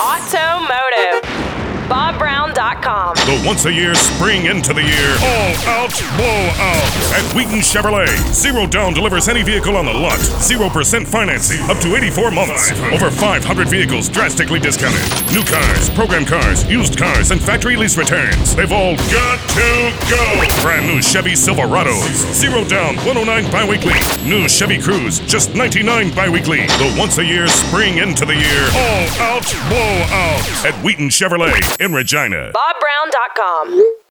Automotive. BobBrown.com. The once-a-year spring into the year all-out blowout at Wheaton Chevrolet. Zero down delivers any vehicle on the lot. 0% financing up to 84 months. Over 500 vehicles drastically discounted. New cars, program cars, used cars, and factory lease returns. They've all got to go. Brand new Chevy Silverados. Zero down, $109 bi-weekly. New Chevy Cruze, just $99 bi-weekly. The once-a-year spring into the year all-out blowout at Wheaton Chevrolet in Regina. BobBrown.com.